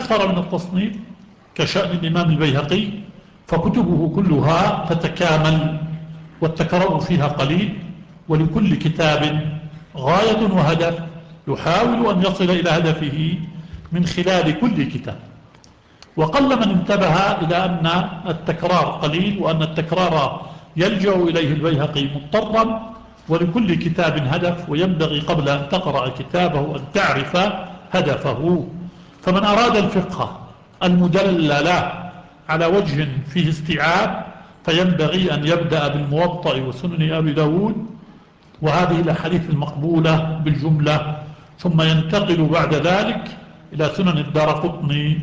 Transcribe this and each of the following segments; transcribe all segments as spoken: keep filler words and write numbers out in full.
أكثر من التصنيف كشأن الإمام البيهقي فكتبه كلها تتكامل والتكرار فيها قليل، ولكل كتاب غاية وهدف يحاول أن يصل إلى هدفه من خلال كل كتاب. وقل من انتبه إلى أن التكرار قليل وأن التكرار يلجأ إليه البيهقي مضطرا، ولكل كتاب هدف، وينبغي قبل أن تقرأ كتابه أن تعرف هدفه. فمن أراد الفقه المدلل على وجه فيه استيعاب فينبغي أن يبدأ بالموطأ وسنن أبي داود وهذه الأحاديث المقبولة بالجملة، ثم ينتقل بعد ذلك إلى سنن الدارقطني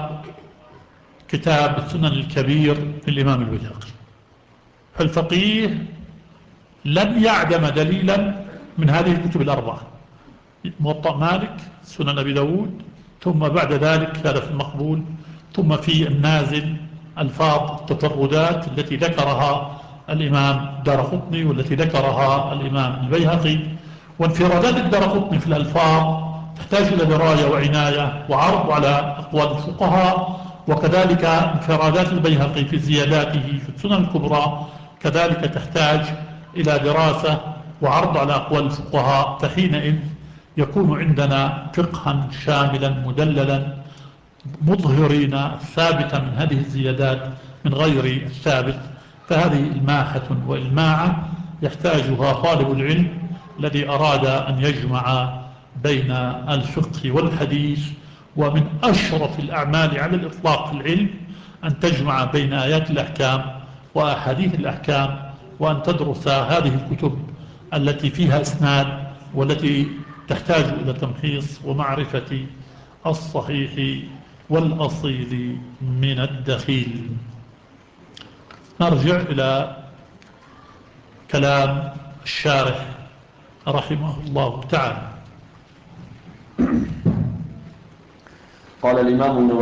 وكتاب السنن الكبير للإمام البيهقي. فالفقيه لن يعدم دليلا من هذه الكتب الأربعة: موطأ مالك، سنن أبي داود، ثم بعد ذلك هذا في المقبول، ثم في النازل ألفاظ التفردات التي ذكرها الإمام الدارقطني والتي ذكرها الإمام البيهقي. وانفرادات الدارقطني في الألفاظ تحتاج إلى دراية وعناية وعرض على أقوال الفقهاء، وكذلك انفرادات البيهقي في زياداته في السنن الكبرى كذلك تحتاج إلى دراسة وعرض على أقوال الفقهاء. فحينئذ يكون عندنا فقها شاملا مدللا مظهرين الثابتة من هذه الزيادات من غير الثابت. فهذه إلماحة وإلماعة يحتاجها طالب العلم الذي أراد أن يجمع بين الفقه والحديث. ومن أشرف الأعمال على الإطلاق في العلم أن تجمع بين آيات الأحكام وأحاديث الأحكام، وأن تدرس هذه الكتب التي فيها إسناد والتي تحتاج إلى تمحيص ومعرفة الصحيح والأصيل من الدخيل. نرجع إلى كلام الشارح رحمه الله تعالى. قال الإمام